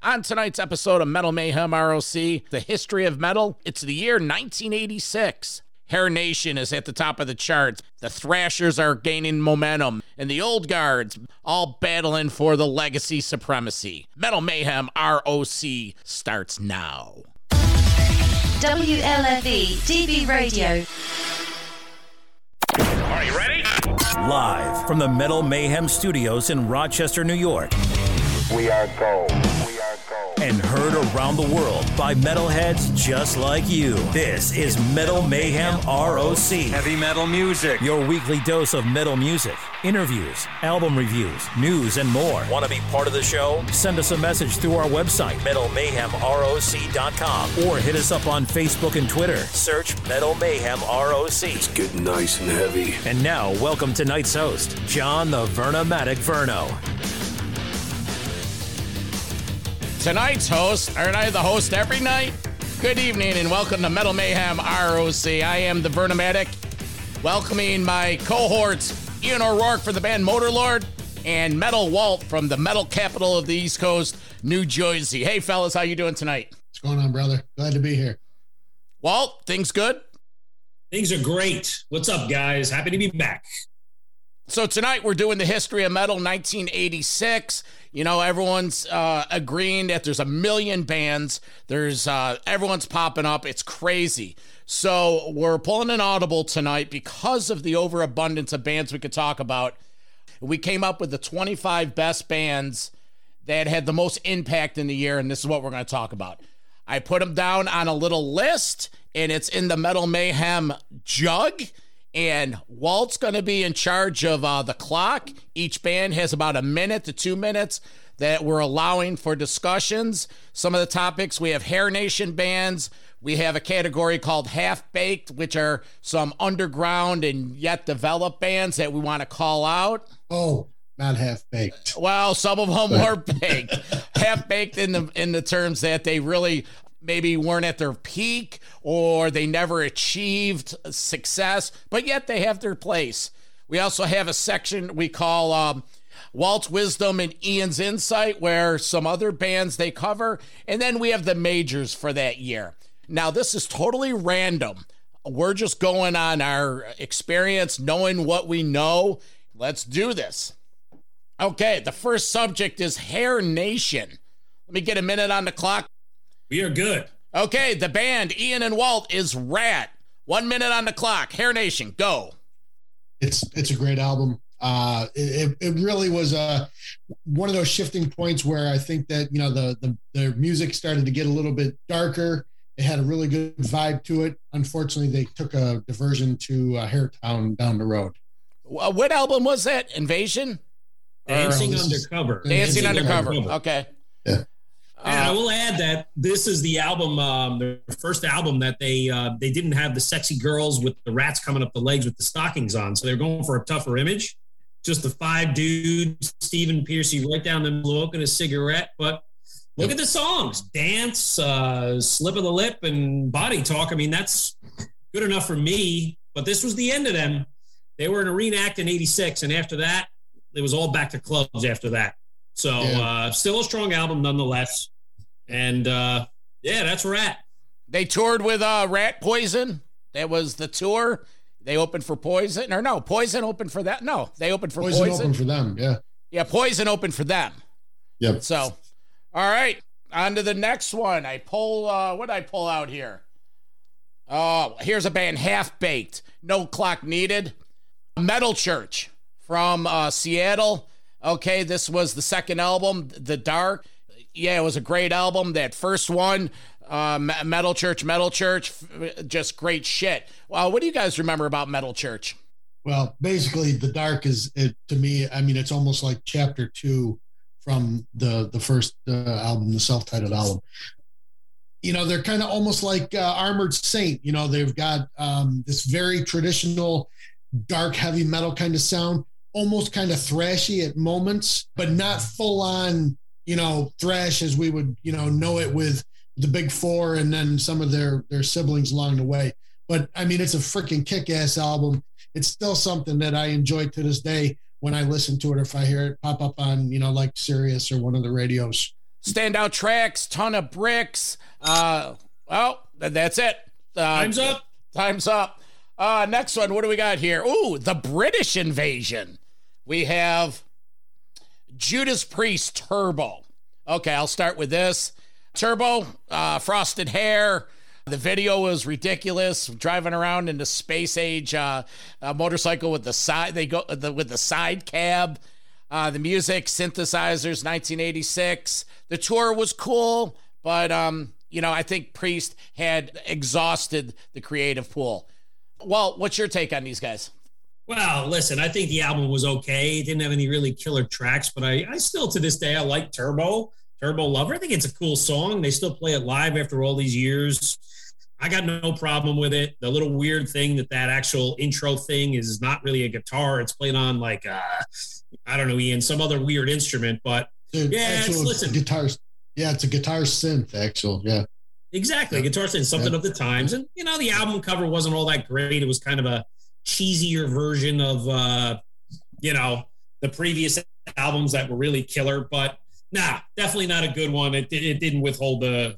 On tonight's episode of Metal Mayhem ROC, the history of metal, it's the year 1986. Hair Nation is at the top of the charts. The Thrashers are gaining momentum, and the Old Guards all battling for the legacy supremacy. Metal Mayhem ROC starts now. WLFE DB Radio. Are you ready? Live from the Metal Mayhem Studios in Rochester, New York. We are gold. And heard around the world by metalheads just like you. This is Metal Mayhem ROC. Heavy metal music. Your weekly dose of metal music, interviews, album reviews, news, and more. Want to be part of the show? Send us a message through our website, metalmayhemroc.com, or hit us up on Facebook and Twitter. Search Metal Mayhem ROC. It's getting nice and heavy. And now, welcome tonight's host, John the Vernomatic Verno. Tonight's host, aren't I the host every night? Good evening and welcome to Metal Mayhem ROC. I am the Vernomatic, welcoming my cohorts, Ian O'Rourke from the band Motorlord and Metal Walt from the metal capital of the East Coast, New Jersey. Hey fellas, how you doing tonight? What's going on, brother? Glad to be here. Walt, things good? Things are great. What's up, guys? Happy to be back. So tonight we're doing the history of metal, 1986. You know, everyone's agreeing that there's a million bands. There's everyone's popping up. It's crazy. So we're pulling an audible tonight because of the overabundance of bands we could talk about. We came up with the 25 best bands that had the most impact in the year, and this is what we're going to talk about. I put them down on a little list, and it's in the Metal Mayhem jug. And Walt's going to be in charge of the clock. Each band has about a minute to 2 minutes that we're allowing for discussions. Some of the topics, we have Hair Nation bands. We have a category called Half Baked, which are some underground and yet developed bands that we want to call out. Oh, not half baked. Well, some of them were baked. Half baked in the terms that they really maybe weren't at their peak or they never achieved success, but yet they have their place. We also have a section we call Walt's Wisdom and Ian's Insight, where some other bands they cover. And then we have the majors for that year. Now, this is totally random. We're just going on our experience, knowing what we know. Let's do this. Okay, the first subject is Hair Nation. Let me get a minute on the clock. We are good. Okay, the band, Ian and Walt, is Rat. 1 minute on the clock. Hair Nation, go. It's a great album. It really was one of those shifting points where I think that, you know, their music started to get a little bit darker. It had a really good vibe to it. Unfortunately, they took a diversion to Hairtown down the road. What album was that? Invasion? Dancing Undercover. Dancing Undercover. Okay. Yeah. And I will add that this is the album, the first album that they didn't have the sexy girls with the rats coming up the legs with the stockings on. So they're going for a tougher image. Just the five dudes, Stephen Pearcy right down the middle, smoking a cigarette. But look at the songs. Dance, Slip of the Lip, and Body Talk. I mean, that's good enough for me. But this was the end of them. They were in Arena Act in 86. And after that, it was all back to clubs after that. So still a strong album nonetheless. And that's Rat. They toured with Rat Poison. That was the tour. They opened for Poison. Or no, Poison opened for that. No, they opened for Poison. Poison opened for them, yeah. Yeah, Poison opened for them. Yep. So, all right. On to the next one. I pull, what did I pull out here? Oh, here's a band, Half Baked. No clock needed. Metal Church from Seattle. Okay, this was the second album, The Dark. Yeah, it was a great album. That first one, Metal Church, just great shit. Well, what do you guys remember about Metal Church? Well, basically, The Dark to me, I mean, it's almost like chapter 2 from the first album, the self-titled album. You know, they're kind of almost like Armored Saint. You know, they've got this very traditional, dark, heavy metal kind of sound, almost kind of thrashy at moments, but not full on, you know, thrash as we would, you know it with the Big Four and then some of their siblings along the way. But I mean, it's a freaking kick-ass album. It's still something that I enjoy to this day when I listen to it, or if I hear it pop up on, you know, like Sirius or one of the radios. Standout tracks, ton of bricks. Well, that's it. Time's up. Time's up. Next one, what do we got here? Ooh, the British invasion. We have Judas Priest, Turbo. Okay, I'll start with this. Turbo, frosted hair. The video was ridiculous. Driving around in the space age motorcycle with the side. They go with the side cab. The music, synthesizers, 1986. The tour was cool, but I think Priest had exhausted the creative pool. Well, what's your take on these guys? Well, listen, I think the album was okay. It didn't have any really killer tracks, but I still, to this day, I like Turbo Lover. I think it's a cool song. They still play it live after all these years. I got no problem with it. The little weird thing that actual intro thing is not really a guitar. It's played on like, I don't know, Ian, some other weird instrument, but listen. Guitars. Yeah, it's a guitar synth, actual. Yeah. Exactly. Guitar synth, something of the times. And, the album cover wasn't all that great. It was kind of a cheesier version of, the previous albums that were really killer, but definitely not a good one. It didn't withhold the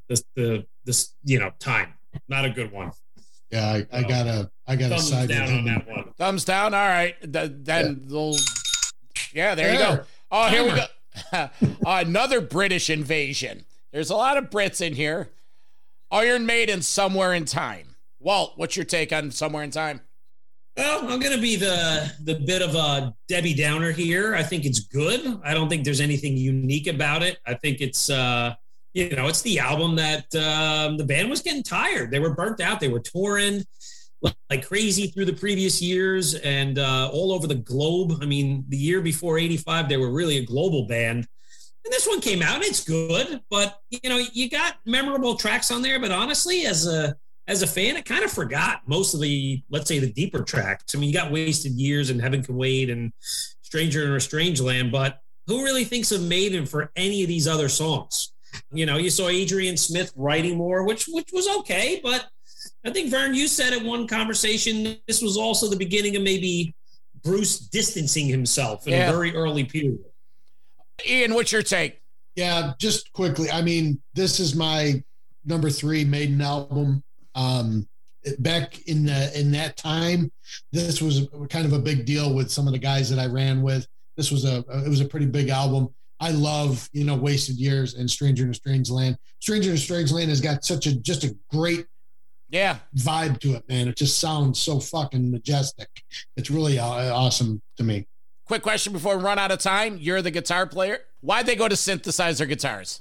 time. Not a good one. Yeah, I gotta side down with him on that one. Thumbs down. All right. Then there you go. Oh, here we go. Another British invasion. There's a lot of Brits in here. Iron Maiden, Somewhere in Time. Walt, what's your take on Somewhere in Time? Well, I'm going to be the bit of a Debbie Downer here. I think it's good. I don't think there's anything unique about it. I think it's, it's the album that the band was getting tired. They were burnt out. They were touring like crazy through the previous years and all over the globe. I mean, the year before 85, they were really a global band. And this one came out, and it's good. But, you got memorable tracks on there. But honestly, as a fan, I kind of forgot most of the, let's say, the deeper tracks. I mean, you got Wasted Years and Heaven Can Wait and Stranger in a Strange Land. But who really thinks of Maiden for any of these other songs? You saw Adrian Smith writing more, which was okay. But I think, Vern, you said at one conversation, this was also the beginning of maybe Bruce distancing himself in a very early period. Ian, what's your take? Yeah, just quickly. I mean, this is my number 3 Maiden album. Back in that time, this was kind of a big deal with some of the guys that I ran with. This was it was a pretty big album. I love, Wasted Years and Stranger in a Strange Land. Stranger in a Strange Land has got just a great vibe to it, man. It just sounds so fucking majestic. It's really awesome to me. Quick question before we run out of time. You're the guitar player. Why'd they go to synthesizer guitars?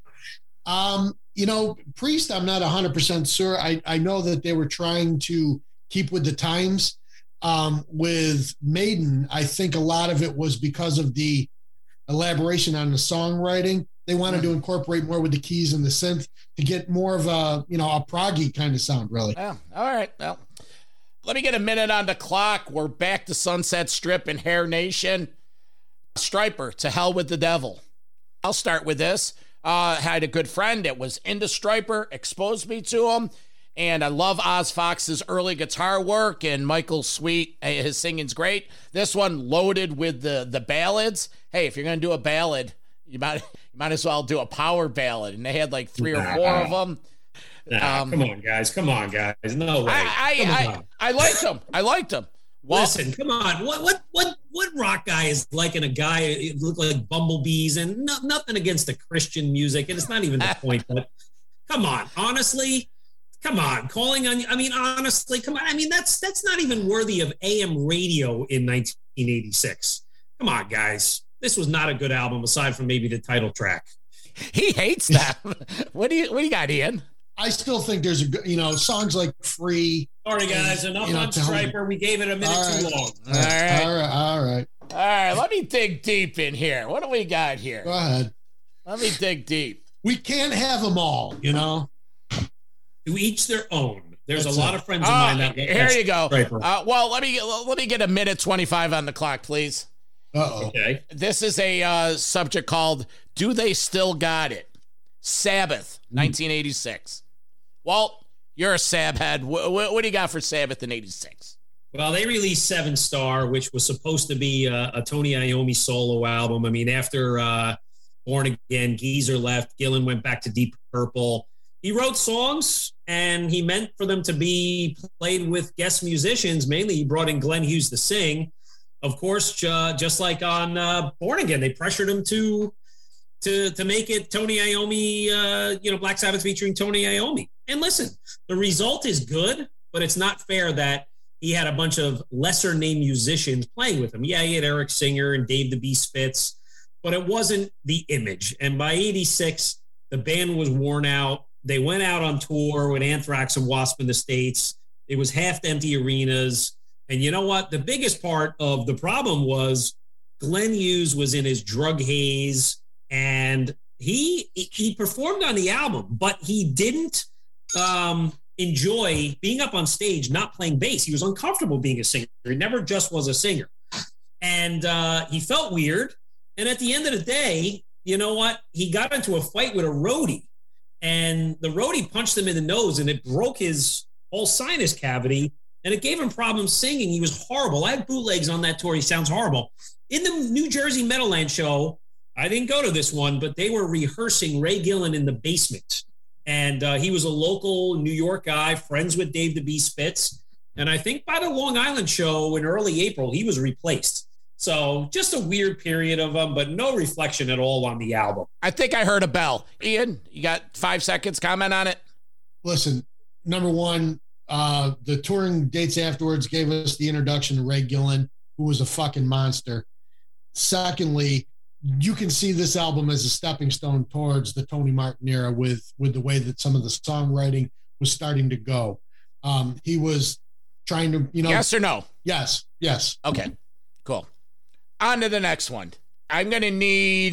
Priest, I'm not 100% sure. I know that they were trying to keep with the times. With Maiden, I think a lot of it was because of the elaboration on the songwriting. They wanted to incorporate more with the keys and the synth to get more of a proggy kind of sound, really. Oh, all right. Well, let me get a minute on the clock. We're back to Sunset Strip and Hair Nation. Stryper, To Hell with the Devil. I'll start with this. Had a good friend that was into Stryper, exposed me to him, and I love Oz Fox's early guitar work, and Michael Sweet, his singing's great. This one loaded with the ballads. Hey, if you're going to do a ballad, you might as well do a power ballad, and they had like 3 or 4 of them. Come on, guys. No way. I liked them. Listen, come on. What rock guy is liking a guy who look like bumblebees? And nothing against the Christian music, and it's not even the point. But come on, honestly, come on. Calling on you. I mean, honestly, come on. I mean, that's not even worthy of AM radio in 1986. Come on, guys. This was not a good album, aside from maybe the title track. He hates that. What do you got, Ian? I still think there's songs like Free. Sorry, guys. Enough on Stryper. We gave it a minute too long. All right. Let me dig deep in here. What do we got here? Go ahead. Let me dig deep. We can't have them all, To each their own. There's a lot of friends of mine that. Here you go. Well, let me get a minute 25 on the clock, please. Uh-oh. Okay. This is a subject called "Do They Still Got It?" Sabbath, 1986. Walt, you're a Sab head. What do you got for Sabbath in 86? Well, they released 7 Star, which was supposed to be a Tony Iommi solo album. I mean, after Born Again, Geezer left, Gillan went back to Deep Purple. He wrote songs, and he meant for them to be played with guest musicians. Mainly, he brought in Glenn Hughes to sing. Of course, just like on Born Again, they pressured him to make it Tony Iommi, Black Sabbath featuring Tony Iommi. And listen, the result is good, but it's not fair that he had a bunch of lesser-named musicians playing with him. Yeah, he had Eric Singer and Dave the Beast Spitz, but it wasn't the image. And by 86, the band was worn out. They went out on tour with Anthrax and Wasp in the States. It was half-empty arenas. And you know what? The biggest part of the problem was Glenn Hughes was in his drug haze, and he performed on the album, but he didn't enjoy being up on stage, not playing bass. He was uncomfortable being a singer. He never just was a singer. And he felt weird. And at the end of the day, you know what? He got into a fight with a roadie, and the roadie punched him in the nose, and it broke his whole sinus cavity, and it gave him problems singing. He was horrible. I have bootlegs on that tour. He sounds horrible. In the New Jersey Meadowland show, I didn't go to this one, but they were rehearsing Ray Gillan in the basement. And he was a local New York guy, friends with Dave the Beast Spitz. And I think by the Long Island show in early April, he was replaced. So just a weird period of them, but no reflection at all on the album. I think I heard a bell. Ian, you got 5 seconds? Comment on it. Listen, number one, the touring dates afterwards gave us the introduction to Ray Gillan, who was a fucking monster. Secondly, you can see this album as a stepping stone towards the Tony Martin era with the way that some of the songwriting was starting to go. He was trying to, Yes or no? Yes. Okay, cool. On to the next one. I'm going to need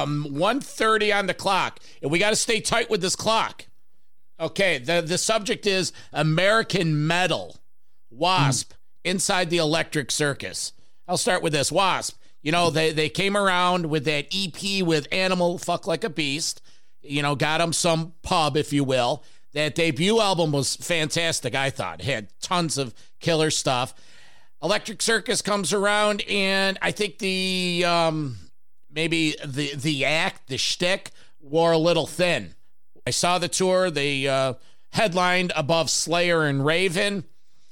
1:30 on the clock, and we got to stay tight with this clock. Okay, the subject is American metal. Wasp, Inside the Electric Circus. I'll start with this. Wasp, they came around with that EP with Animal Fuck Like a Beast. Got them some pub, if you will. That debut album was fantastic, I thought. It had tons of killer stuff. Electric Circus comes around, and I think the maybe the act, the shtick, wore a little thin. I saw the tour. They headlined above Slayer and Raven.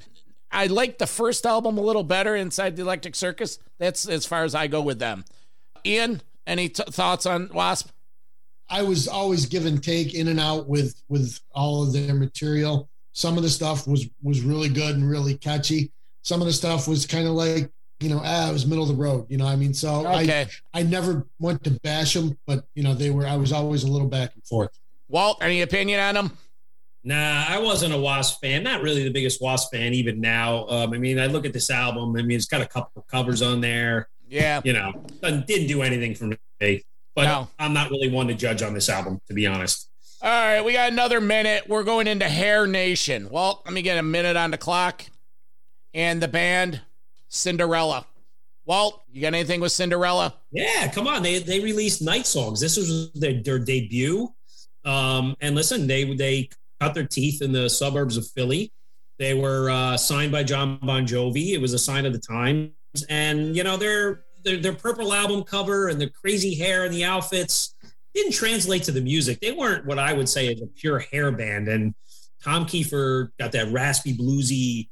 I liked the first album a little better, Inside the Electric Circus. That's as far as I go with them. Ian, any thoughts on Wasp? I was always give and take, in and out with all of their material. Some of the stuff was really good and really catchy. Some of the stuff was kind of like, it was middle of the road. So okay. I never went to bash them, but I was always a little back and forth. Walt, any opinion on them? Nah, I wasn't a Wasp fan. Not really the biggest Wasp fan even now. I look at this album. It's got a couple of covers on there. Yeah. Didn't do anything for me. But no. I'm not really one to judge on this album, to be honest. All right, we got another minute. We're going into Hair Nation. Walt, let me get a minute on the clock. And the band, Cinderella. Walt, you got anything with Cinderella? Yeah, come on. They released Night Songs. This was their debut. And listen, they cut their teeth in the suburbs of Philly. They were signed by John Bon Jovi. It was a sign of the times. And, their purple album cover and the crazy hair and the outfits didn't translate to the music. They weren't what I would say is a pure hair band. And Tom Kiefer got that raspy, bluesy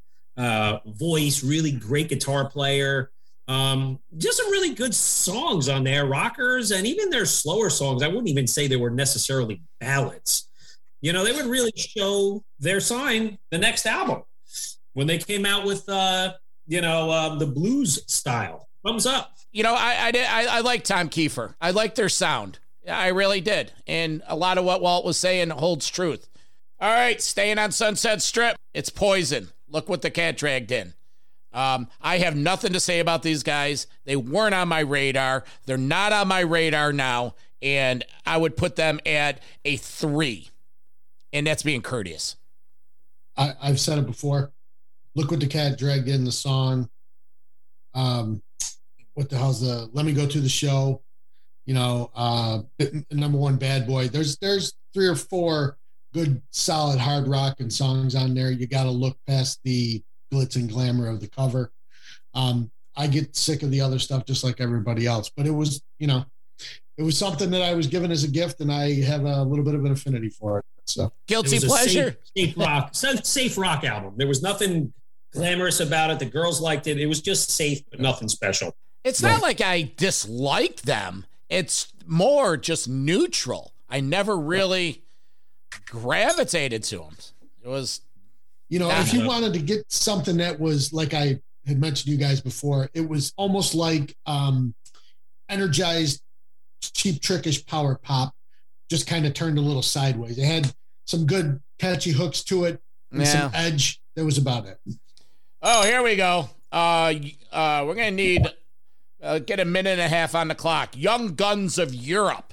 voice, really great guitar player. Just some really good songs on there, rockers, and even their slower songs. I wouldn't even say they were necessarily ballads. They would really show their sign the next album when they came out with, the blues style. Thumbs up. I like Tom Kiefer. I like their sound. I really did. And a lot of what Walt was saying holds truth. All right, staying on Sunset Strip, it's Poison. Look what the cat dragged in. I have nothing to say about these guys. They weren't on my radar. They're not on my radar now. And I would put them at a 3. And that's being courteous. I've said it before. Look what the cat dragged in the song. What the hell's Let Me Go to the Show? Number one, Bad Boy. There's 3 or 4 good, solid, hard rock and songs on there. You got to look past the glitz and glamour of the cover. I get sick of the other stuff just like everybody else, but it was it was something that I was given as a gift, and I have a little bit of an affinity for it. So Guilty pleasure. Safe rock album. There was nothing glamorous about it. The girls liked it. It was just safe, but nothing special. It's not like I disliked them. It's more just neutral. I never really gravitated to them. It was, if you wanted to get something that was like I had mentioned to you guys before, it was almost like energized, cheap, trickish power pop, just kind of turned a little sideways. It had some good catchy hooks to it and some edge. That was about it. Oh, here we go. We're going to need get a minute and a half on the clock. Young Guns of Europe.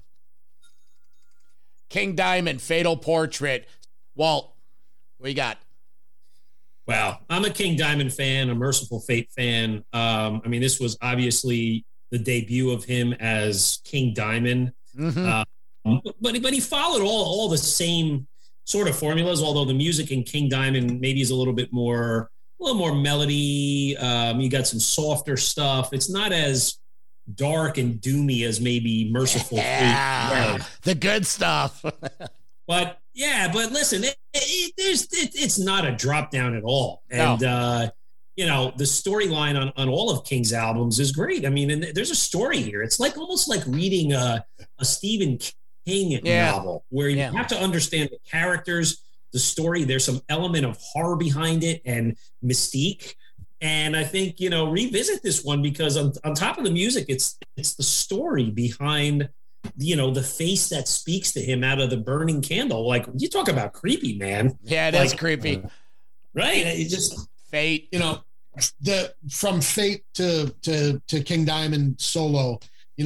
King Diamond, Fatal Portrait. Walt, what you got? Wow. I'm a King Diamond fan, a Merciful Fate fan. This was obviously the debut of him as King Diamond. Mm-hmm. But he followed all the same sort of formulas, although the music in King Diamond maybe is a little more melody. You got some softer stuff. It's not as dark and doomy as maybe Merciful Fate. The good stuff. But listen, it's not a drop down at all. And, the storyline on all of King's albums is great. I mean, and there's a story here. It's almost like reading a Stephen King novel where you have to understand the characters, the story. There's some element of horror behind it and mystique. And I think, revisit this one because on top of the music, it's the story behind, the face that speaks to him out of the burning candle. Like, you talk about creepy, man. Yeah, it is creepy. Right? It just Fate. From Fate to King Diamond solo,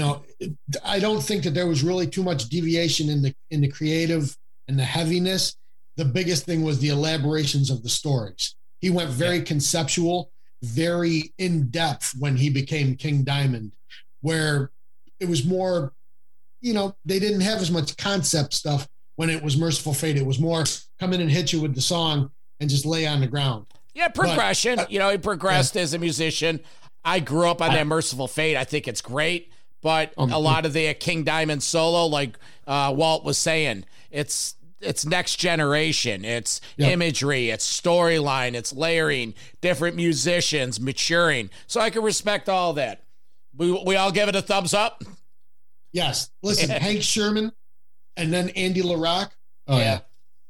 I don't think that there was really too much deviation in the creative and the heaviness. The biggest thing was the elaborations of the stories. He went very conceptual, very in-depth when he became King Diamond, where it was more, they didn't have as much concept stuff when it was Merciful Fate. It was more come in and hit you with the song and just lay on the ground. Yeah, progression. He progressed as a musician. I grew up on that Merciful Fate. I think it's great. But a lot of the King Diamond solo, like Walt was saying, it's next generation. It's imagery. It's storyline. It's layering, different musicians, maturing. So I can respect all that. We all give it a thumbs up? Yes. Listen, Hank Sherman and then Andy LaRocque. Oh, yeah.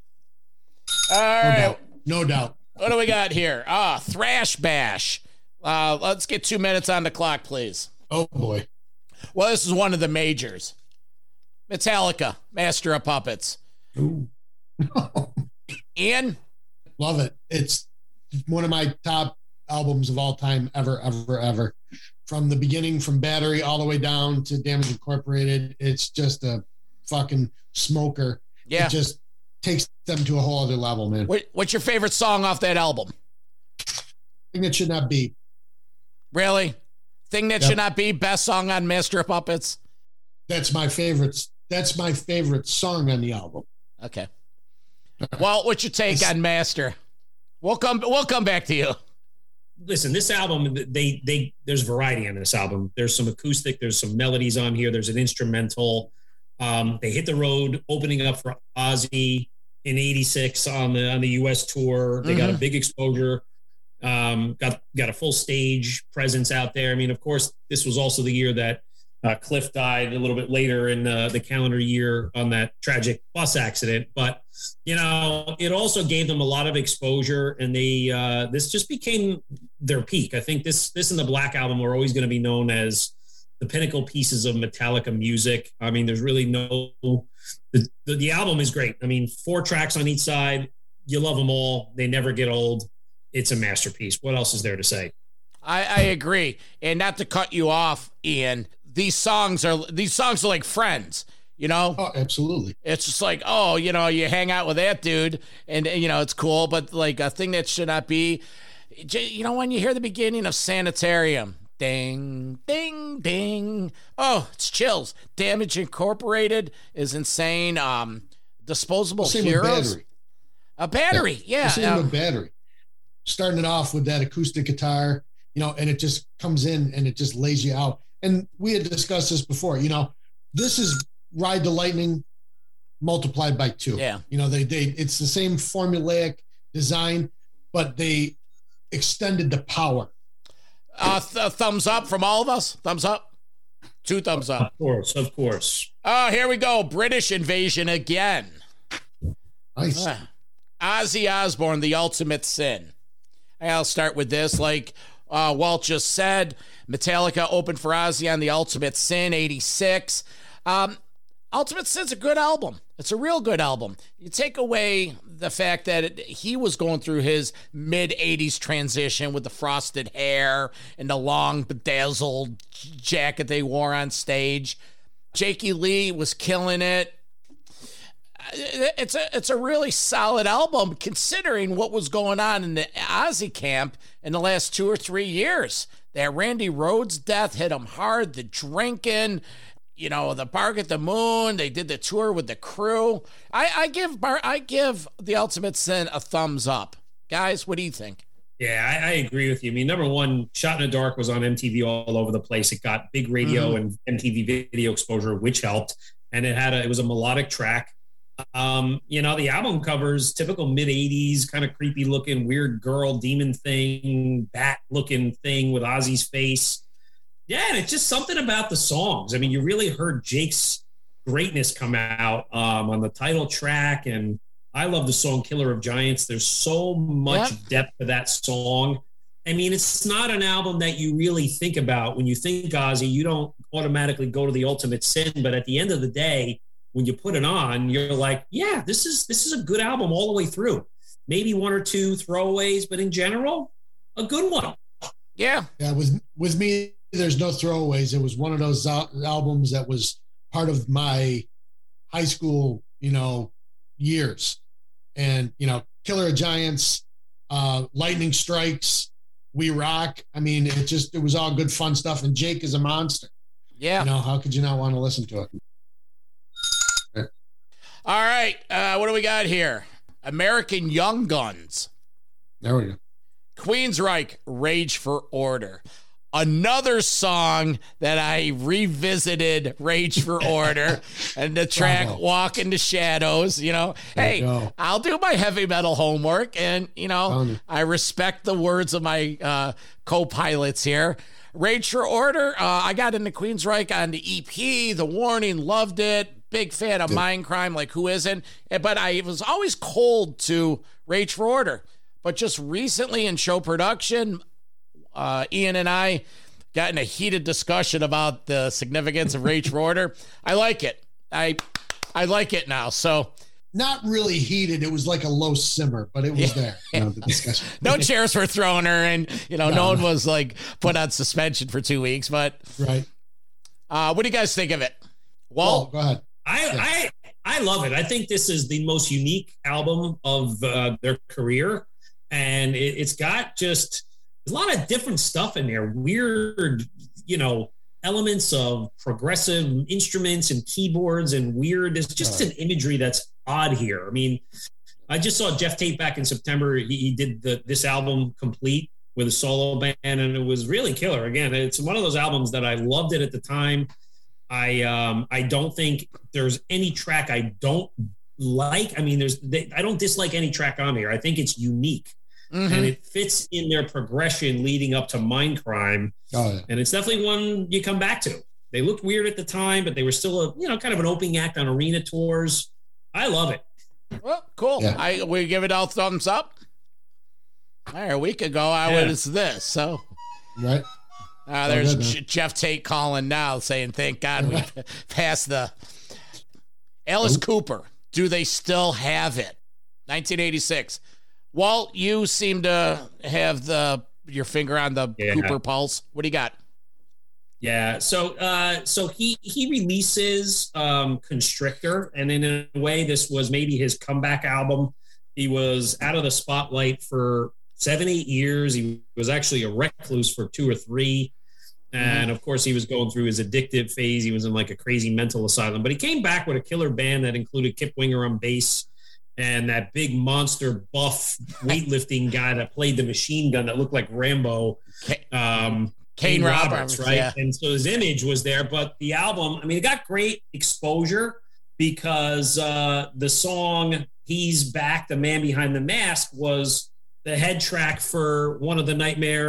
All right. No doubt. What do we got here? Thrash Bash. Let's get 2 minutes on the clock, please. Oh, boy. Well, this is one of the majors. Metallica, Master of Puppets. Ooh. Ian? Love it. It's one of my top albums of all time, ever. From the beginning, from Battery all the way down to Damage Incorporated. It's just a fucking smoker. Yeah. It just takes them to a whole other level, man. What's your favorite song off that album? Thing That Should Not Be. Really? Thing That Should Not Be, best song on Master of Puppets? That's my favorite. That's my favorite song on the album. Okay. Well, what's your take on Master? We'll come back to you. Listen, this album, there's variety on this album. There's some acoustic, there's some melodies on here, there's an instrumental. They hit the road, opening up for Ozzy in '86 on the U.S. tour. They got a big exposure. Got a full stage presence out there. I mean, of course, this was also the year that Cliff died a little bit later in the calendar year on that tragic bus accident. But, it also gave them a lot of exposure, and they this just became their peak. I think this and the Black Album are always going to be known as the pinnacle pieces of Metallica music. I mean, there's really the album is great. I mean, 4 tracks on each side. You love them all. They never get old. It's a masterpiece. What else is there to say? I agree. And not to cut you off, Ian, these songs are like friends, Oh, absolutely. It's just like, you hang out with that dude and, it's cool. But like a Thing That Should Not Be, when you hear the beginning of Sanitarium, ding, ding, ding. Oh, it's chills. Damage Incorporated is insane. Disposable Heroes. A Battery. Yeah. Same with Battery. Starting it off with that acoustic guitar, and it just comes in and it just lays you out. And we had discussed this before, this is Ride the Lightning multiplied by 2. Yeah. You know, it's the same formulaic design, but they extended the power. Thumbs up from all of us. Thumbs up. 2 thumbs up. Of course. Oh, here we go. British invasion again. Nice. Ozzy Osbourne, The Ultimate Sin. I'll start with this. Like Walt just said, Metallica opened for Ozzy on The Ultimate Sin, 86. Ultimate Sin's a good album. It's a real good album. You take away the fact that he was going through his mid-'80s transition with the frosted hair and the long bedazzled jacket they wore on stage. Jakey Lee was killing it. It's a really solid album considering what was going on in the Ozzy camp in the last 2 or 3 years. That Randy Rhoads death hit him hard, the drinking, you know, the Bark at the Moon. They did the tour with the Crew. I give The Ultimate Sin a thumbs up. Guys, what do you think? Yeah, I agree with you. I mean, number one, Shot in the Dark was on MTV all over the place. It got big radio and MTV video exposure, which helped. And it was a melodic track. You know, the album covers typical mid-'80s, kind of creepy looking, weird girl, demon thing, bat looking thing with Ozzy's face. Yeah, and it's just something about the songs. I mean, you really heard Jake's greatness come out on the title track, and I love the song Killer of Giants. There's so much depth to that song. I mean, it's not an album that you really think about. When you think Ozzy, you don't automatically go to The Ultimate Sin, but at the end of the day, when you put it on, you're like, yeah, this is a good album all the way through. Maybe 1 or 2 throwaways, but in general, a good one. Yeah. Yeah, with me, there's no throwaways. It was one of those albums that was part of my high school, you know, years. And, you know, Killer of Giants, Lightning Strikes, We Rock. I mean, it was all good, fun stuff. And Jake is a monster. Yeah. You know, how could you not want to listen to it? All right. What do we got here? American Young Guns. There we go. Queensryche, Rage for Order. Another song that I revisited, Rage for Order, and the track Walk in the Shadows. You know, hey, I'll do my heavy metal homework, and, you know, I respect the words of my co-pilots here. Rage for Order, I got into Queensryche on the EP, The Warning, loved it. Big fan of Mindcrime, like who isn't? But I was always cold to Rage for Order. But just recently in show production, Ian and I got in a heated discussion about the significance of Rage for Order. I like it. I like it now. So not really heated. It was like a low simmer, but it was there. You know, the discussion. No chairs were thrown her, and you know, no one was like put on suspension for 2 weeks. But right. What do you guys think of it? Walt, go ahead. I love it. I think this is the most unique album of their career. And it's got just a lot of different stuff in there. Weird, you know, elements of progressive instruments and keyboards and weird. There's just an imagery that's odd here. I mean, I just saw Jeff Tate back in September. He did this album complete with a solo band, and it was really killer. Again, it's one of those albums that I loved it at the time. I don't think there's any track I don't like. I mean, I don't dislike any track on here. I think it's unique. And it fits in their progression leading up to Mindcrime. And it's definitely one you come back to. They looked weird at the time, but they were still kind of an opening act on arena tours. I love it. Well, cool. Yeah. We give it all thumbs up. A week ago, I was this. So, right. There's Jeff Tate calling now saying, thank God we passed the Alice Cooper. Do they still have it? 1986. Walt, you seem to have your finger on the Cooper pulse. What do you got? Yeah. So he releases Constrictor, and in a way, this was maybe his comeback album. He was out of the spotlight for 7-8 years. He was actually a recluse for 2 or 3. And of course, he was going through his addictive phase. He was in like a crazy mental asylum, but he came back with a killer band that included Kip Winger on bass and that big monster buff weightlifting guy that played the machine gun that looked like Rambo. Kane Roberts, right? Yeah. And so his image was there, but the album, I mean, it got great exposure because the song "He's Back, the Man Behind the Mask" was the head track for one of the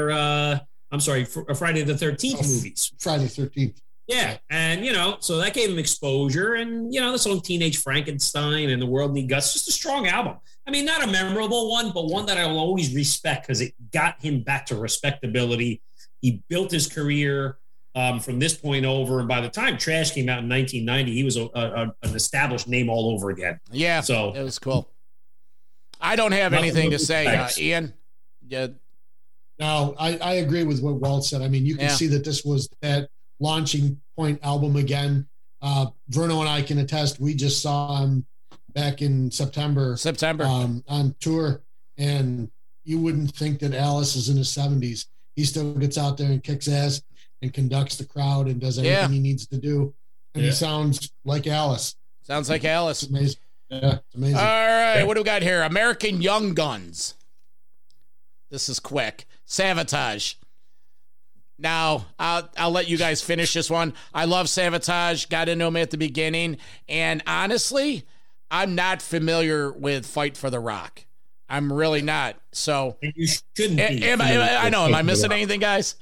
Friday the 13th movies. Friday the 13th. Yeah. And, so that gave him exposure. And, the song Teenage Frankenstein and The World Need Guts, just a strong album. I mean, not a memorable one, but one that I will always respect because it got him back to respectability. He built his career from this point over. And by the time Trash came out in 1990, he was an established name all over again. Yeah. So it was cool. I don't have anything to say, Ian. Yeah. No, I agree with what Walt said. I mean, you can see that this was that launching point album again. Verno and I can attest. We just saw him back in September on tour, and you wouldn't think that Alice is in his 70s. He still gets out there and kicks ass and conducts the crowd and does everything he needs to do. And he sounds like Alice. Sounds like Alice. It's amazing. Yeah, it's amazing. All right, what do we got here? American Young Guns. This is quick. Savatage. Now, I'll let you guys finish this one. I love Savatage. Got into them at the beginning. And honestly, I'm not familiar with Fight for the Rock. I'm really not. So you shouldn't be. Am I missing anything, guys?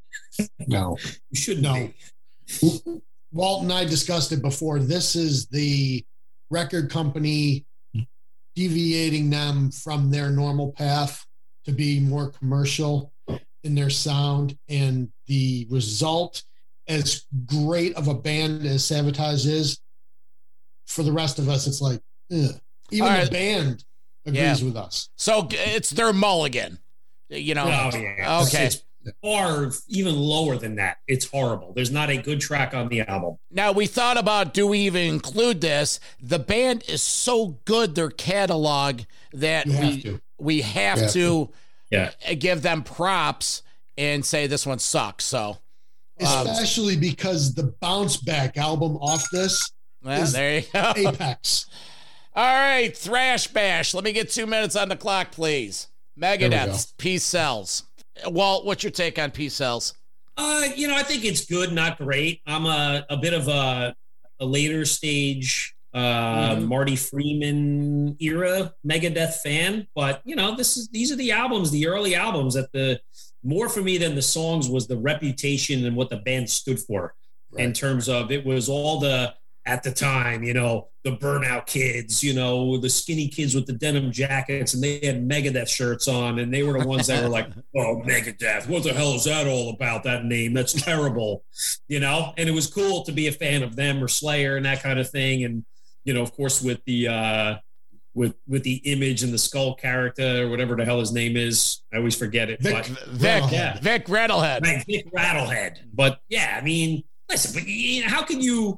No. You shouldn't be. Walt and I discussed it before. This is the record company deviating them from their normal path to be more commercial in their sound, and the result, as great of a band as Savatage is, for the rest of us, it's like, ugh. Even the band agrees with us. So it's their mulligan, Oh, yeah. Okay. It's far even lower than that. It's horrible. There's not a good track on the album. Now, we thought about, do we even include this? The band is so good, their catalog, that we have to give them props and say this one sucks. So, especially because the Bounce Back album off this is there you go. Apex. All right, Thrash Bash. Let me get 2 minutes on the clock, please. Megadeth's Peace Sells. Walt, what's your take on Peace Sells? I think it's good, not great. I'm a bit of a later stage Marty Freeman era Megadeth fan, but these are the albums, the early albums that more for me than the songs was the reputation and what the band stood for in terms of it was all at the time, the Burnout Kids, the skinny kids with the denim jackets, and they had Megadeth shirts on, and they were the ones that were like, oh, Megadeth, what the hell is that all about, that name? That's terrible, and it was cool to be a fan of them or Slayer and that kind of thing. And, of course, with the with the Image and the Skull character or whatever the hell his name is. I always forget it. Vic Rattlehead. Right, Vic Rattlehead. But yeah, I mean, listen, but how can you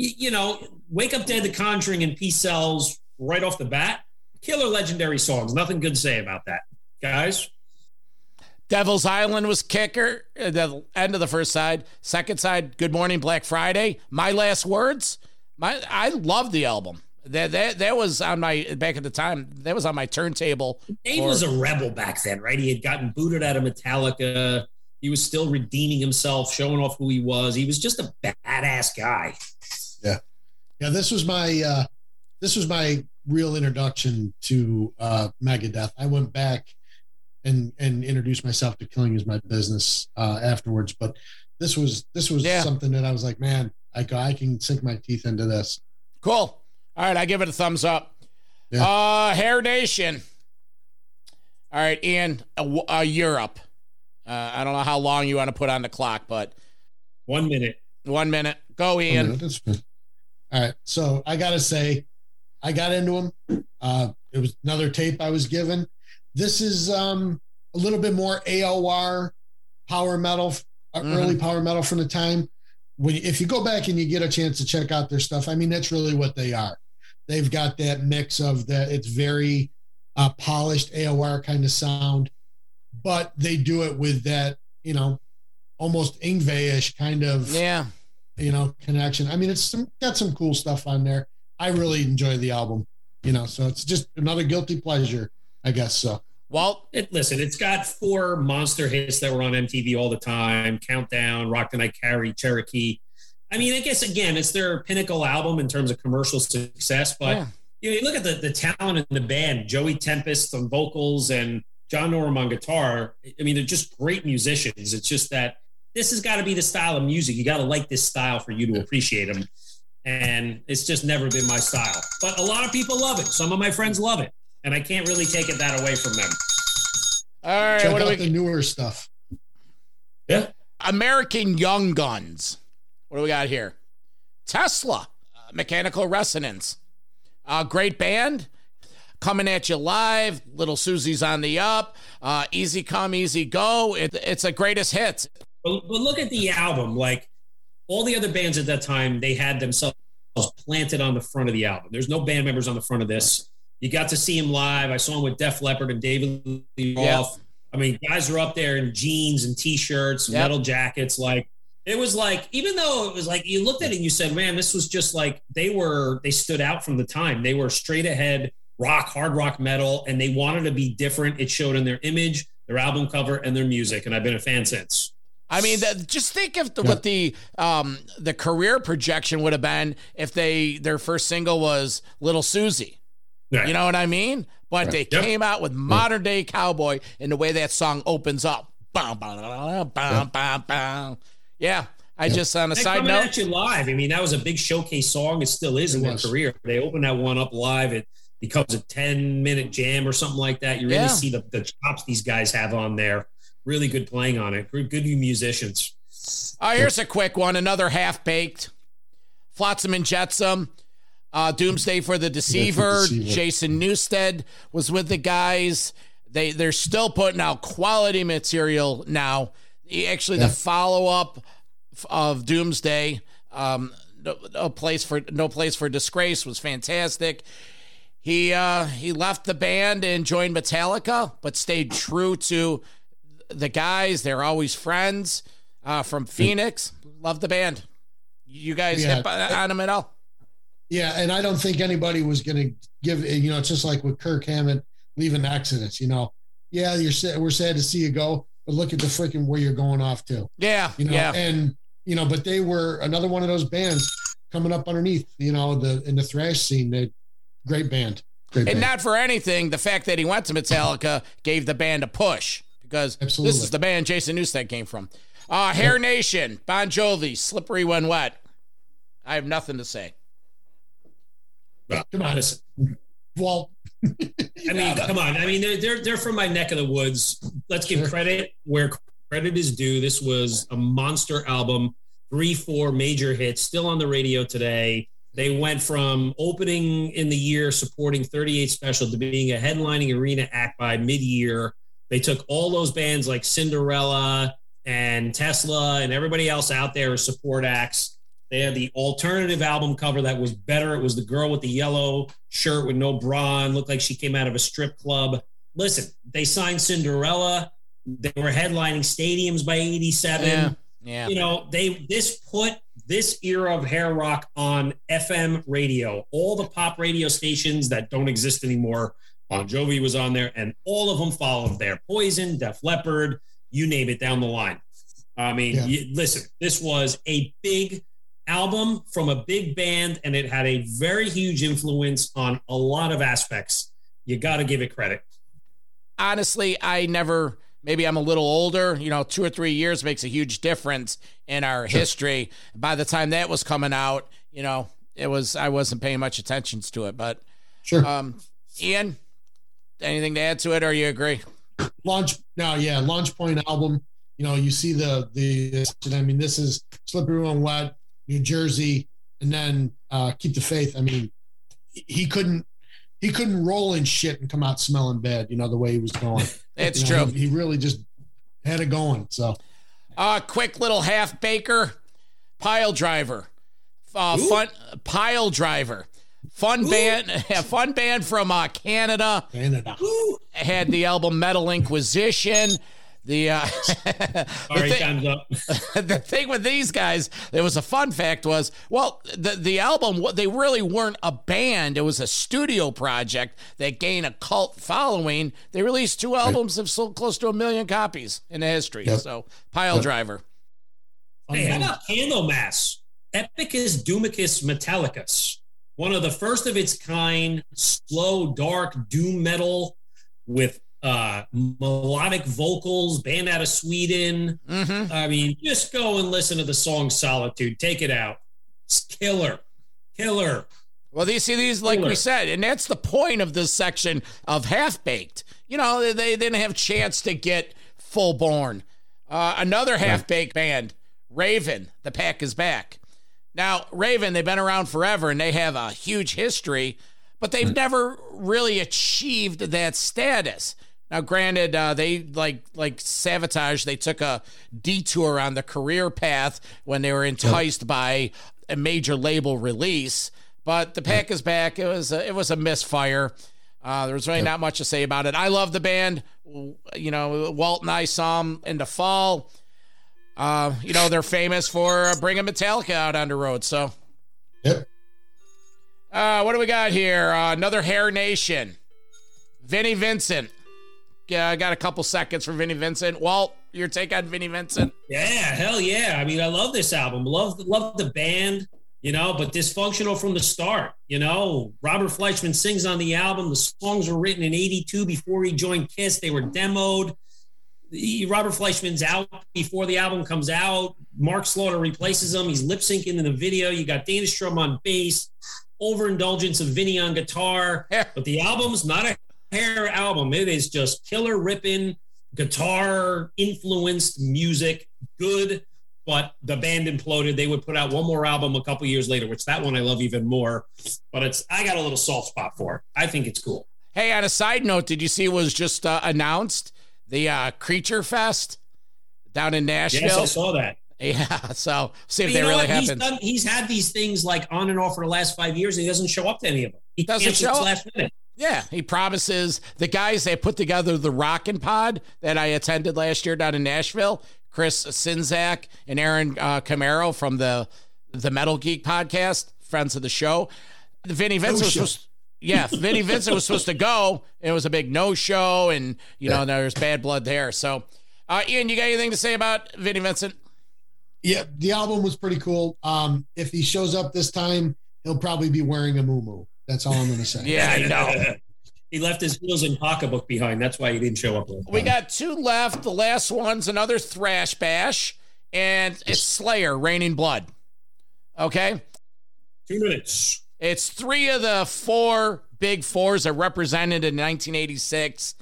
Wake Up Dead, The Conjuring, and Peace Sells right off the bat? Killer legendary songs. Nothing good to say about that, guys. Devil's Island was kicker at the end of the first side. Second side, Good Morning Black Friday. My Last Words. I love the album. That was on my, back at the time, that was on my turntable. Dave was a rebel back then, right? He had gotten booted out of Metallica. He was still redeeming himself, showing off who he was. He was just a badass guy. Yeah. This was my real introduction to Megadeth. I went back and introduced myself to Killing Is My Business afterwards, but this was something that I was like, man, I can sink my teeth into this. Cool. All right, I give it a thumbs up. Yeah. Hair Nation. All right, Ian, Europe. I don't know how long you want to put on the clock, but 1 minute. 1 minute. Go, Ian. That's fine. All right, so I gotta say, I got into them. It was another tape I was given. This is a little bit more AOR power metal, early power metal from the time. If you go back and you get a chance to check out their stuff, I mean, that's really what they are. They've got that mix of that. It's very polished AOR kind of sound, but they do it with that, almost Yngwie-ish kind of, connection. I mean, it's got some cool stuff on there. I really enjoy the album, so it's just another guilty pleasure, I guess. So Well, listen, it's got 4 monster hits that were on MTV all the time: Countdown, Rock the Night Carry, Cherokee. I mean, I guess, again, it's their pinnacle album in terms of commercial success. But you look at the talent in the band: Joey Tempest on vocals and John Norum on guitar. I mean, they're just great musicians. It's just that this has got to be the style of music. You got to like this style for you to appreciate them. And it's just never been my style. But a lot of people love it. Some of my friends love it. And I can't really take it that away from them. All right. Check what out do we the newer stuff. Yeah. American Young Guns. What do we got here? Tesla, Mechanical Resonance. Great band. Coming at you live. Little Susie's on the up. Easy Come, Easy Go. It's a greatest hits. But look at the album. Like, all the other bands at that time, they had themselves planted on the front of the album. There's no band members on the front of this. You got to see him live. I saw him with Def Leppard and David Lee Roth. I mean, guys were up there in jeans and T-shirts, metal jackets. Like, it was like, even though it was like, you looked at it and you said, man, this was just like, they stood out from the time. They were straight ahead rock, hard rock metal, and they wanted to be different. It showed in their image, their album cover, and their music. And I've been a fan since. I mean, just think of what the career projection would have been if their first single was Little Susie. Right. You know what I mean? But they came out with Modern Day Cowboy in the way that song opens up. Bum, bum, bum, bum, bum. Yeah. Just on a side note. At you live. I mean, that was a big showcase song. It still is in their career. They open that one up live. It becomes a 10-minute jam or something like that. You really see the chops these guys have on there. Really good playing on it. Good musicians. Here's a quick one. Another half-baked. Flotsam and Jetsam. Doomsday for the Deceiver. Jason Newsted was with the guys. They're still putting out quality material now. The follow-up of Doomsday, No Place for Disgrace, was fantastic. He left the band and joined Metallica, but stayed true to the guys. They're always friends. From Phoenix. Love the band. You guys hit on them at all? Yeah, and I don't think anybody was going to give, it's just like with Kirk Hammett leaving Exodus, Yeah, we're sad to see you go, but look at the freaking where you're going off to. Yeah, And, but they were another one of those bands coming up underneath, in the thrash scene. Great band. And not for anything, the fact that he went to Metallica gave the band a push, because this is the band Jason Newsted came from. Hair Nation, Bon Jovi, Slippery When Wet. I have nothing to say. Come on. Well, I mean, come on. I mean, they're from my neck of the woods. Let's give credit where credit is due. This was a monster album, 3-4 major hits, still on the radio today. They went from opening in the year supporting 38 Special to being a headlining arena act by mid-year. They took all those bands like Cinderella and Tesla and everybody else out there as support acts. They had the alternative album cover that was better. It was the girl with the yellow shirt with no bra on, looked like she came out of a strip club. Listen, they signed Cinderella. They were headlining stadiums by 87. Yeah. This put this era of hair rock on FM radio. All the pop radio stations that don't exist anymore, Bon Jovi was on there, and all of them followed there. Poison, Def Leppard, you name it down the line. I mean, listen, this was a big album from a big band, and it had a very huge influence on a lot of aspects. You got to give it credit. Honestly, maybe I'm a little older, 2 or 3 years makes a huge difference in our history. By the time that was coming out, I wasn't paying much attention to it, but Ian, anything to add to it, or you agree? Launch Point album. You see this is Slippery When Wet, New Jersey, and then Keep the Faith. I mean, he couldn't roll in shit and come out smelling bad, the way he was going. It's true. He really just had it going. So quick little half baker, Pile Driver. Fun Pile Driver. Fun band from Canada. Canada. Had the album Metal Inquisition. The time's up. The thing with these guys, there was a fun fact was, well, the album, they really weren't a band. It was a studio project that gained a cult following. They released 2 albums that sold close to 1 million copies in the history. Yep. So Pile Driver. Hey, how about Candlemass? Epicus Doomicus Metallicus. One of the first of its kind, slow, dark doom metal with melodic vocals, band out of Sweden. Mm-hmm. I mean, just go and listen to the song Solitude. Take it out. It's killer. Well, you see these, like we said, and that's the point of this section of Half Baked. You know, they didn't have a chance to get full born. Another Half Baked band, Raven, The Pack is Back. Now, Raven, they've been around forever and they have a huge history, but they've never really achieved that status. Now, granted, they like Savatage, they took a detour on the career path when they were enticed by a major label release. But The Pack is Back. It was a misfire. There was really not much to say about it. I love the band. You know, Walt and I saw them in the fall. You know, they're famous for bringing Metallica out on the road. So, Yep. What do we got here? Another Hair Nation. Vinnie Vincent. I got a couple seconds for Vinnie Vincent. Walt, your take on Vinnie Vincent? Yeah, hell yeah. I mean, I love this album. Love the band, you know, but dysfunctional from the start. You know, Robert Fleischman sings on the album. The songs were written in 82 before he joined Kiss. They were demoed. Robert Fleischman's out before the album comes out. Mark Slaughter replaces him. He's lip syncing in the video. You got Dana Strum on bass, overindulgence of Vinny on guitar. Yeah. But the album's not a Hair album. It is just killer ripping, guitar influenced music. Good, but the band imploded. They would put out one more album a couple years later, which that one I love even more. But I got a little soft spot for it. I think it's cool. Hey, on a side note, did you see it was just announced? The Creature Fest down in Nashville. Yes, I saw that. Yeah, so see if But that really happens. He's had these things like on and off for the last 5 years, and he doesn't show up to any of them. He Doesn't show cancels up. last minute. Yeah, he promises. The guys that put together the Rockin' Pod that I attended last year down in Nashville, Chris Sinzak and Aaron Camaro from the Metal Geek podcast, friends of the show. Vinnie Vincent was supposed. Yeah, Vinnie Vincent was supposed to go. It was a big no-show, and, you know, there's bad blood there. So, Ian, you got anything to say about Vinnie Vincent? Yeah, the album was pretty cool. If he shows up this time, he'll probably be wearing a muumuu. That's all I'm going to say. Yeah, I know. He left his wheels and pocketbook behind. That's why he didn't show up. We got 2 left. The last one's another thrash bash, and it's Slayer, Raining Blood. Okay? 2 minutes. It's 3 of the 4 big fours that represented in 1986.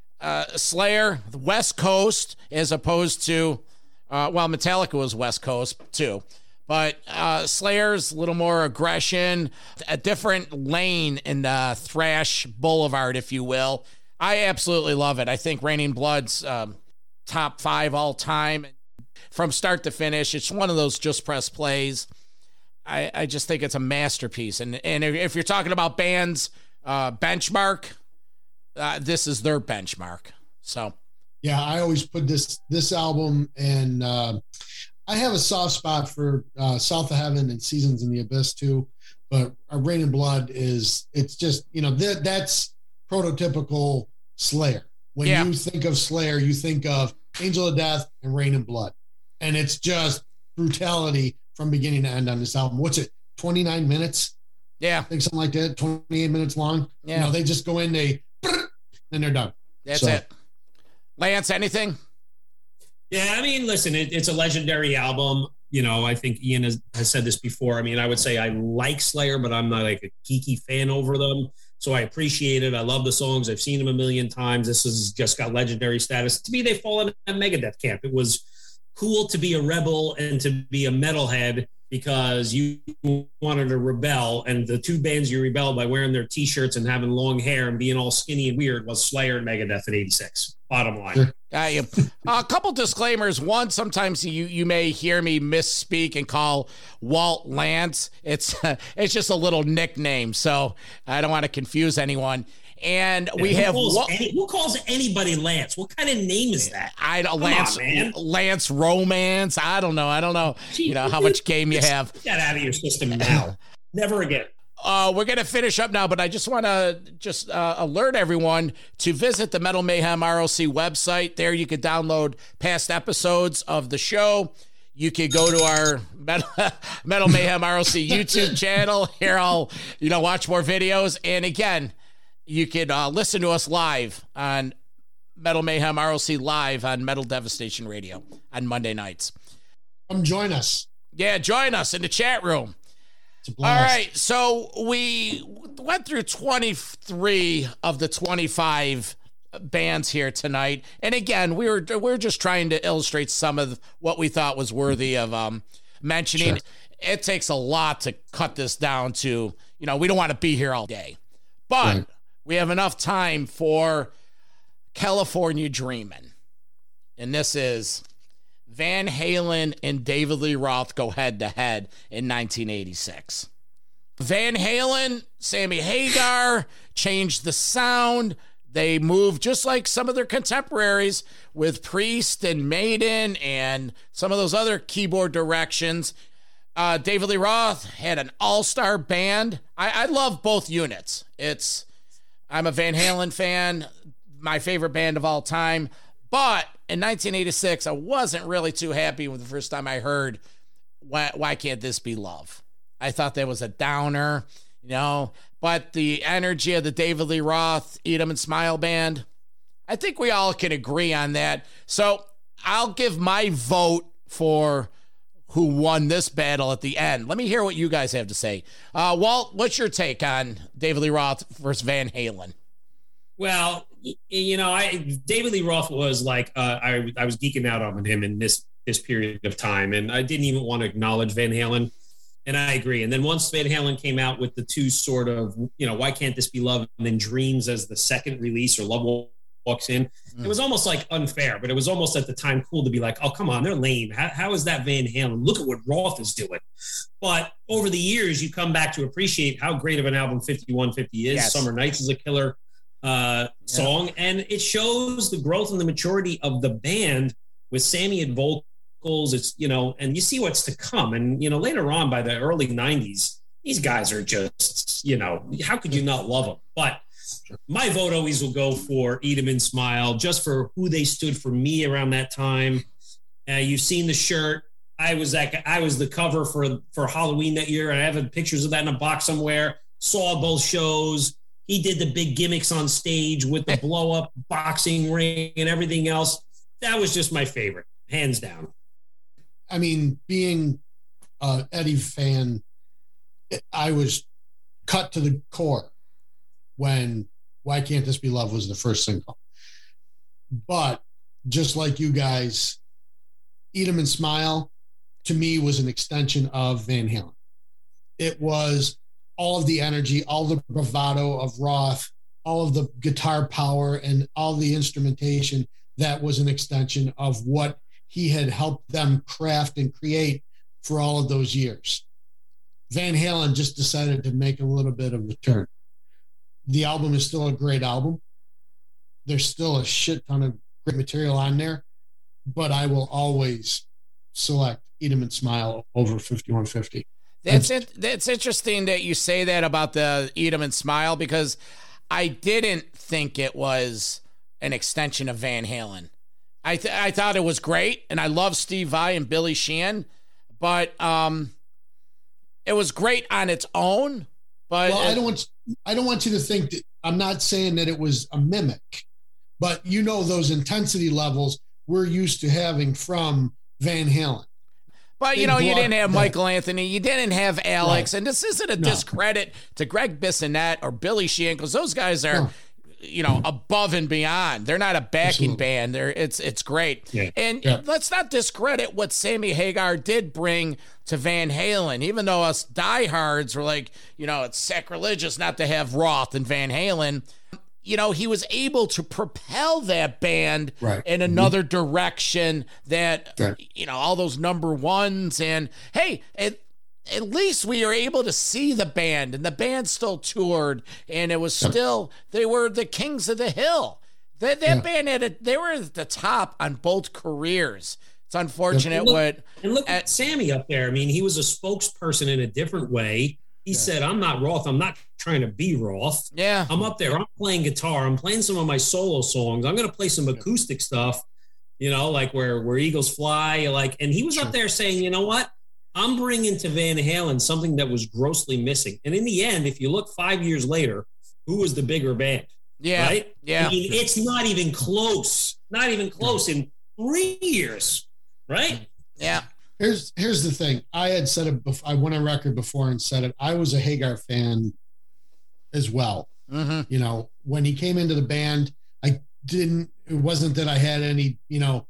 Slayer, the West Coast, as opposed to, Metallica was West Coast too. But Slayer's a little more aggression, a different lane in the thrash boulevard, if you will. I absolutely love it. I think Raining Blood's top 5 all time. From start to finish, it's one of those just press plays. I just think it's a masterpiece. And if you're talking about bands benchmark, this is their benchmark. So, yeah, I always put this album, and I have a soft spot for South of Heaven and Seasons in the Abyss too. But Raining Blood it's just, you know, that's prototypical Slayer. When you think of Slayer, you think of Angel of Death and Raining Blood, and it's just brutality from beginning to end on this album. What's it, 29 minutes? Yeah. I think something like that, 28 minutes long. Yeah. You know, they just go in, and they're done. That's it. Lance, anything? Yeah, I mean, listen, it's a legendary album. You know, I think Ian has said this before. I mean, I would say I like Slayer, but I'm not like a geeky fan over them. So I appreciate it. I love the songs. I've seen them a million times. This has just got legendary status. To me, they fall in a Megadeth camp. It was cool to be a rebel and to be a metalhead because you wanted to rebel. And the 2 bands you rebelled by wearing their T-shirts and having long hair and being all skinny and weird was Slayer and Megadeth in 86. bottom line. Sure. A couple disclaimers. One, sometimes you may hear me misspeak and call Walt Lance. It's just a little nickname, so I don't want to confuse anyone. And we have who calls anybody Lance? What kind of name is that? Lance Romance. I don't know. You know how much game you have. Get out of your system now. Never again. We're going to finish up now, but I just want to alert everyone to visit the Metal Mayhem ROC website. There you can download past episodes of the show. You could go to our Metal Mayhem ROC YouTube channel. Here I'll watch more videos. And again, you could listen to us live on Metal Mayhem ROC live on Metal Devastation Radio on Monday nights. Come join us. Yeah, join us in the chat room. All right, so we went through 23 of the 25 bands here tonight, and again, we're just trying to illustrate some of what we thought was worthy of mentioning. Sure. It takes a lot to cut this down to, we don't want to be here all day, but right. We have enough time for California Dreamin', and this is Van Halen and David Lee Roth go head-to-head in 1986. Van Halen, Sammy Hagar changed the sound. They moved just like some of their contemporaries with Priest and Maiden and some of those other keyboard directions. David Lee Roth had an all-star band. I love both units. I'm a Van Halen fan, my favorite band of all time. But in 1986, I wasn't really too happy with the first time I heard Why Can't This Be Love? I thought that was a downer, but the energy of the David Lee Roth, Eat 'em and Smile band, I think we all can agree on that. So I'll give my vote for who won this battle at the end. Let me hear what you guys have to say. Walt, what's your take on David Lee Roth versus Van Halen? Well, David Lee Roth was like, I was geeking out on him in this period of time, and I didn't even want to acknowledge Van Halen, and I agree. And then once Van Halen came out with the two sort of, Why Can't This Be Love, and then Dreams as the second release, or Love Walks In, it was almost like unfair, but it was almost at the time cool to be like, oh, come on, they're lame. How is that Van Halen? Look at what Roth is doing. But over the years, you come back to appreciate how great of an album 5150 is. Yes. Summer Nights is a killer song, and it shows the growth and the maturity of the band with Sammy at vocals. It's, and you see what's to come. And, later on by the early 90s, these guys are just, how could you not love them? But my vote always will go for Eat 'em and Smile, just for who they stood for me around that time. You've seen the shirt. I was the cover for Halloween that year. I have pictures of that in a box somewhere. Saw both shows. He did the big gimmicks on stage with the blow up boxing ring and everything else. That was just my favorite, hands down. I mean, being an Eddie fan, I was cut to the core when Why Can't This Be Love was the first single. But just like you guys, Eat 'em and Smile, to me, was an extension of Van Halen. It was all of the energy, all the bravado of Roth, all of the guitar power, and all the instrumentation that was an extension of what he had helped them craft and create for all of those years. Van Halen just decided to make a little bit of a turn. The album is still a great album. There's still a shit ton of great material on there, but I will always select Eat 'em and Smile over 5150. That's interesting that you say that about the Eat 'em and Smile, because I didn't think it was an extension of Van Halen. I thought it was great, and I love Steve Vai and Billy Sheehan, but it was great on its own. But well, I don't want you to think that I'm not saying that it was a mimic, but those intensity levels we're used to having from Van Halen. But, you didn't have Michael Anthony. You didn't have Alex. Right. And this isn't a discredit to Greg Bissonette or Billy Sheehan, because those guys are, above and beyond. They're not a backing band. It's great. Yeah. And let's not discredit what Sammy Hagar did bring to Van Halen, even though us diehards were like, it's sacrilegious not to have Roth and Van Halen. you know, he was able to propel that band Right. in another direction that, Right. you know, all those number ones. And hey, at least we were able to see the band, and the band still toured, and it was still, they were the kings of the hill. That band they were at the top on both careers. It's unfortunate look at Sammy up there. I mean, he was a spokesperson in a different way. He said, I'm not Roth. I'm not trying to be Roth. Yeah. I'm up there. I'm playing guitar. I'm playing some of my solo songs. I'm going to play some acoustic stuff, you know, like where Eagles Fly. Like, and he was up there saying, you know what? I'm bringing to Van Halen something that was grossly missing. And in the end, if you look 5 years later, who was the bigger band? Yeah. Right? Yeah. I mean, it's not even close. Not even close in 3 years. Right? Yeah. Here's the thing. I had said it before. I went on record before and said it. I was a Hagar fan as well. Mm-hmm. You know, when he came into the band, it wasn't that I had any, you know,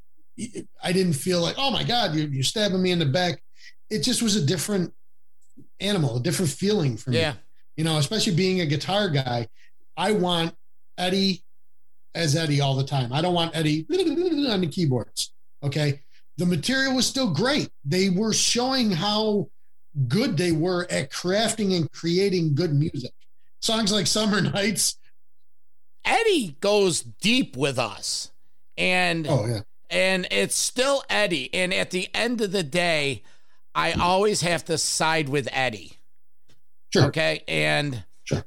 I didn't feel like, oh my God, you're stabbing me in the back. It just was a different animal, a different feeling for me. Yeah. You know, especially being a guitar guy, I want Eddie as Eddie all the time. I don't want Eddie on the keyboards. Okay. The material was still great. They were showing how good they were at crafting and creating good music. Songs like Summer Nights. Eddie goes deep with us. And and it's still Eddie. And at the end of the day, I always have to side with Eddie. Sure. Okay. And sure.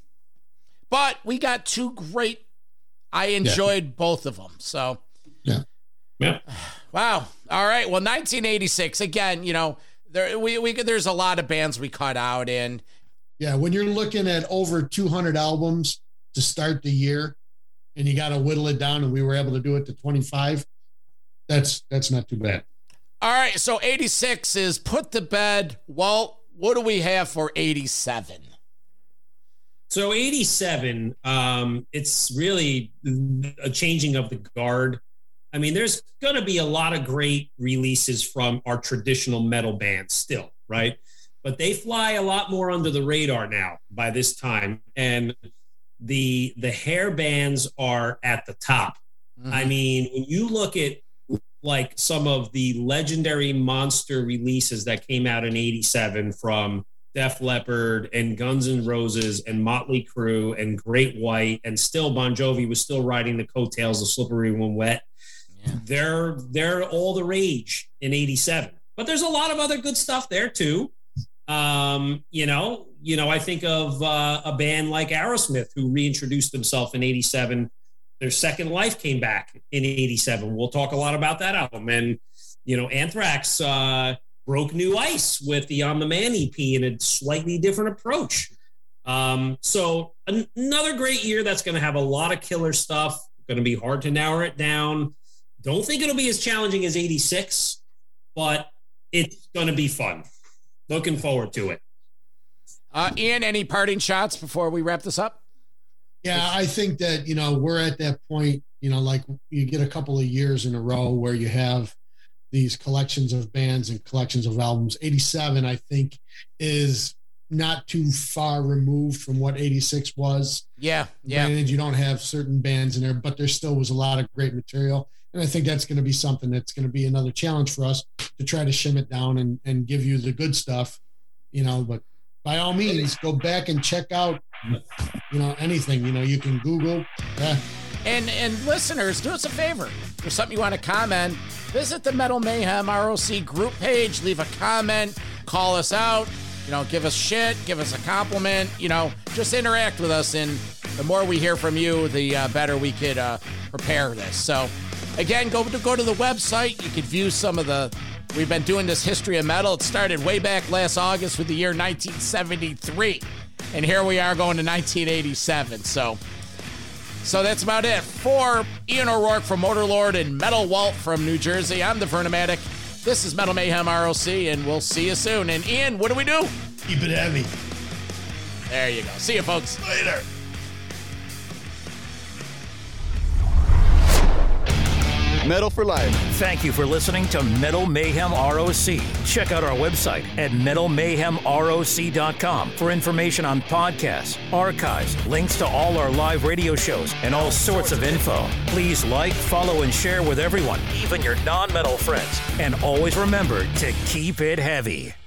But we got two great. I enjoyed both of them. So yeah. Wow. All right. Well, 1986 again. You know, there's a lot of bands we cut out, and yeah, when you're looking at over 200 albums to start the year, and you got to whittle it down, and we were able to do it to 25. That's not too bad. All right. So 86 is put to bed. Walt, what do we have for 87? So 87, it's really a changing of the guard. I mean, there's going to be a lot of great releases from our traditional metal bands still, right? But they fly a lot more under the radar now by this time. And the hair bands are at the top. Mm-hmm. I mean, when you look at like some of the legendary monster releases that came out in 87 from Def Leppard and Guns N' Roses and Motley Crue and Great White, and still Bon Jovi was still riding the coattails of Slippery When Wet. Yeah. They're all the rage in 87, but there's a lot of other good stuff there too. You know, I think of a band like Aerosmith who reintroduced themselves in 87. Their Second Life came back in 87. We'll talk a lot about that album. And, you know, Anthrax broke new ice with the On the Man EP in a slightly different approach. So another great year that's going to have a lot of killer stuff. Going to be hard to narrow it down. Don't think it'll be as challenging as 86, but it's going to be fun. Looking forward to it. Ian, any parting shots before we wrap this up? Yeah, I think that, you know, we're at that point, you know, like you get a couple of years in a row where you have these collections of bands and collections of albums. 87, I think, is not too far removed from what 86 was. Yeah. Granted, you don't have certain bands in there, but there still was a lot of great material. And I think that's going to be something that's going to be another challenge for us to try to shim it down and give you the good stuff, you know, but by all means, go back and check out, you know, anything, you know, you can Google. And listeners, do us a favor. If there's something you want to comment, visit the Metal Mayhem ROC group page, leave a comment, call us out, you know, give us shit, give us a compliment, you know, just interact with us. And the more we hear from you, the better we could prepare this. So again, go to the website. You can view some of we've been doing this history of metal. It started way back last August with the year 1973. And here we are going to 1987. So that's about it. For Ian O'Rourke from Motorlord and Metal Walt from New Jersey, I'm the Vernomatic. This is Metal Mayhem ROC, and we'll see you soon. And Ian, what do we do? Keep it heavy. There you go. See you, folks. Later. Metal for life. Thank you for listening to Metal Mayhem ROC. Check out our website at metalmayhemroc.com for information on podcasts, archives, links to all our live radio shows, and all sorts of info. Please like, follow, and share with everyone, even your non-metal friends. And always remember to keep it heavy.